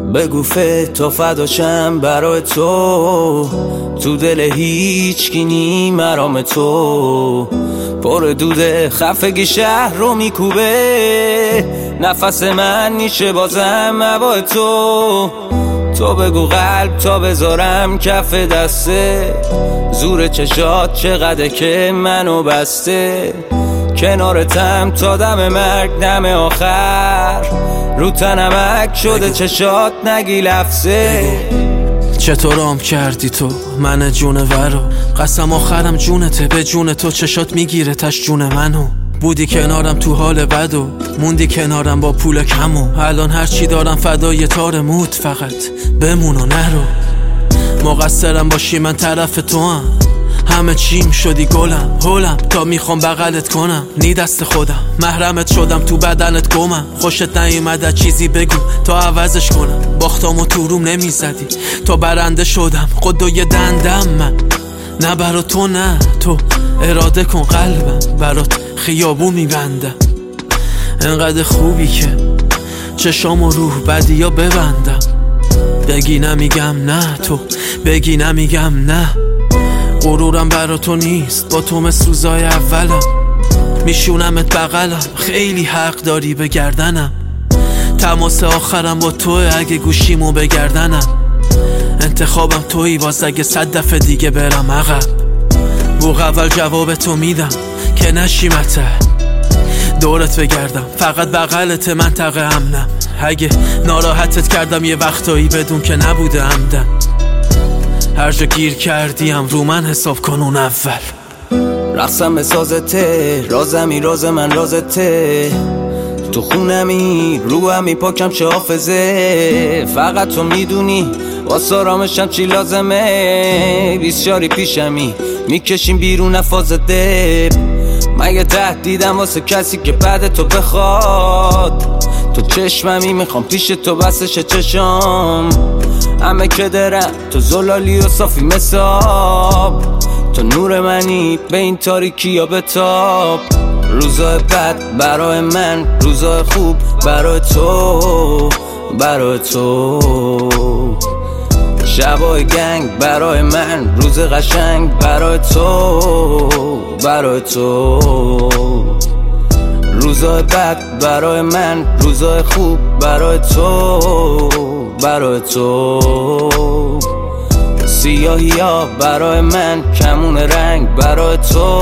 بگو تو فداشم برای تو دل هیچ کی نی مرام تو پر دوده خفگی شهر رو میکوبه نفس من نیشه بازم هوا تو بگو قلب تا بذارم کف دسته زور چشات چقدر که منو بسته کنارتم تا دم مرگ دم آخر رو تنمک شده چشات نگی لفظه چطورام کردی تو من جونورو قسم آخرم جونته به جون تو چشات میگیره تش جون منو بودی کنارم تو حال بدو موندی کنارم با پول کمو الان هرچی دارم فدای تار موت فقط بمون و نرو مقصرم باشی من طرف تو هم همه چیم شدی گلم هولم تا میخوام بغلت کنم نی دست خودم محرمت شدم تو بدنت گمم خوشت نیومده چیزی بگو تا عوضش کنم باختامو تو روم نمیزدی تا برنده شدم قدوی دندم من نه برا تو نه تو اراده کن قلبم برات خیابون میبندم انقدر خوبی که چشام و روح بدی یا ببندم بگی نمیگم نه تو بگی نمیگم نه غرورم برا تو نیست با تو مثل روزای اولم میشونمت بغلم خیلی حق داری به گردنم تماس آخرم با توه اگه گوشیمو بگردنم انتخابم تویی باز اگه 100 دفعه دیگه برم عقب بوق اول جواب تو میدم که نشیمته دورت بگردم فقط بغلت منطقه امنم اگه ناراحتت کردم یه وقتایی بدون که نبوده عمدن هر جا گیر کردیم رو من حساب کن اون اول رقصم به سازته رازمی راز من رازته تو خونمی رو همی پاکم چه حافظه فقط تو میدونی واسه آرامشم چی لازمه 20 شاری پیشمی میکشیم بیرون فازده مگه تهدیدم واسه کسی که بعد تو بخواد تو چشممی میخوام پیش تو بسش چشام همه که درم تو زلالی و صافی مساب تو نور منی به این تاریکی یا بتاب روزای بد برای من روزای خوب برای تو شبای گنگ برای من روز قشنگ برای تو روزای بد برای من روزای خوب برای تو سیاهی ها برای من کمون رنگ برای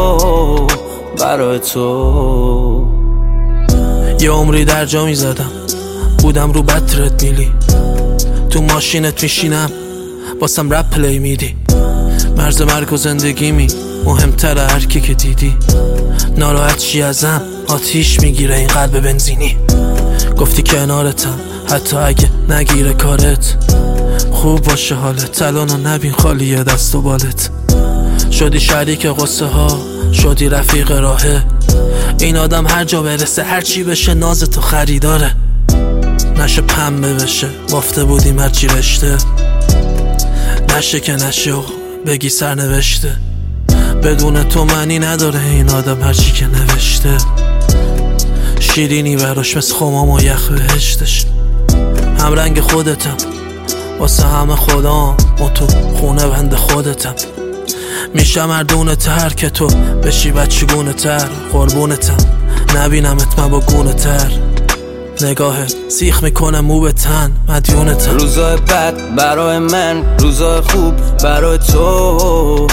تو یه عمری در جا میزدم بودم رو بطرت میلی تو ماشینت میشینم باسم رپ پلی میدی مرز مرگ و زندگیمی مهمتره هرکی که دیدی ناراحت چی ازم آتیش میگیره این قلب بنزینی گفتی کنارتم حتی اگه نگیره کارت خوب باشه حالت الانو نبین خالیه دست و بالت شدی شریک قصه ها شدی رفیق راهه این آدم هر جا برسه هر چی بشه ناز تو خریداره نشه پنبه بشه بافته بودیم هرچی رشته نشه که نشه بگی سرنوشته بدون تو معنی نداره این آدم هرچی که نوشته شیرینی براش مثل خمام و یخ بهشتش هم رنگ خودتم واسه همه خدام و تو خونه بند خودتم میشم مردونه تر که تو بشی بچگونه تر قربونتم نبینمت من با گونه تر نگاهت سیخ میکنه مو به تن مدیونتم روزای بد برای من روزای خوب برای تو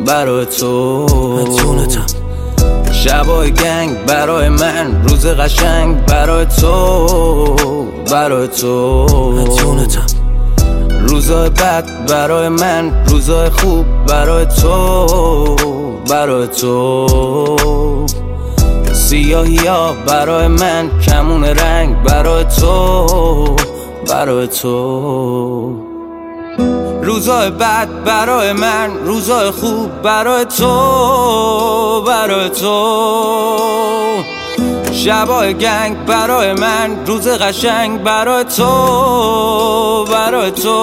مدیونتم شبای گنگ برای من روز قشنگ برای تو مدیونتم روزای بد برای من روزای خوب برای تو سیاهی ها برای من کمون رنگ برای تو روزای بد برای من روزای خوب برای تو شبای گنگ برای من روز قشنگ برای تو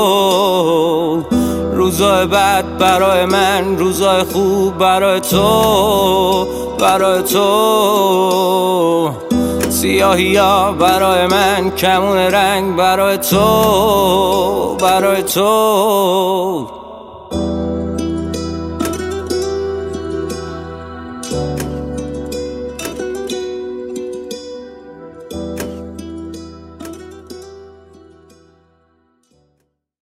روزای بد برای من روزای خوب برای تو سیاهی ها برای من کمون رنگ برای تو